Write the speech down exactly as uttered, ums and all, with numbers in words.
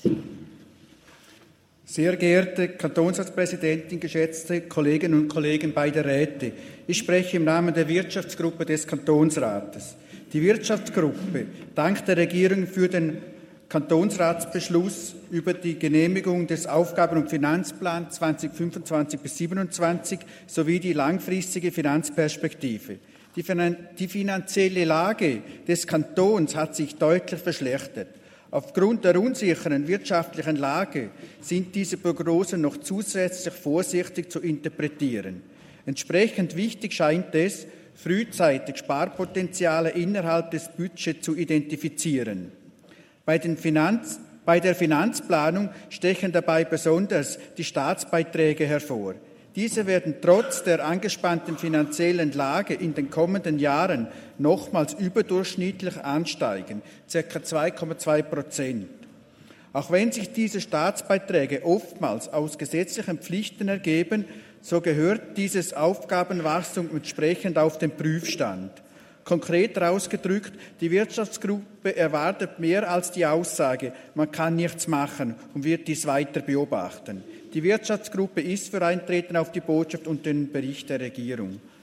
Sehr geehrte Kantonsratspräsidentin, geschätzte Kolleginnen und Kollegen beider Räte, ich spreche im Namen der Wirtschaftsgruppe des Kantonsrates. Die Wirtschaftsgruppe dankt der Regierung für den Kantonsratsbeschluss über die Genehmigung des Aufgaben- und Finanzplans zweitausendfünfundzwanzig bis zweitausendsiebenundzwanzig sowie die langfristige Finanzperspektive. Die, Finan- die finanzielle Lage des Kantons hat sich deutlich verschlechtert. Aufgrund der unsicheren wirtschaftlichen Lage sind diese Prognosen noch zusätzlich vorsichtig zu interpretieren. Entsprechend wichtig scheint es, frühzeitig Sparpotenziale innerhalb des Budgets zu identifizieren. Bei, den Finanz, bei der Finanzplanung stechen dabei besonders die Staatsbeiträge hervor. Diese werden trotz der angespannten finanziellen Lage in den kommenden Jahren nochmals überdurchschnittlich ansteigen, ca. zwei Komma zwei Prozent. Auch wenn sich diese Staatsbeiträge oftmals aus gesetzlichen Pflichten ergeben, so gehört dieses Aufgabenwachstum entsprechend auf den Prüfstand. Konkret ausgedrückt, die Wirtschaftsgruppe erwartet mehr als die Aussage, man kann nichts machen und wird dies weiter beobachten. Die Wirtschaftsgruppe ist für Eintreten auf die Botschaft und den Bericht der Regierung.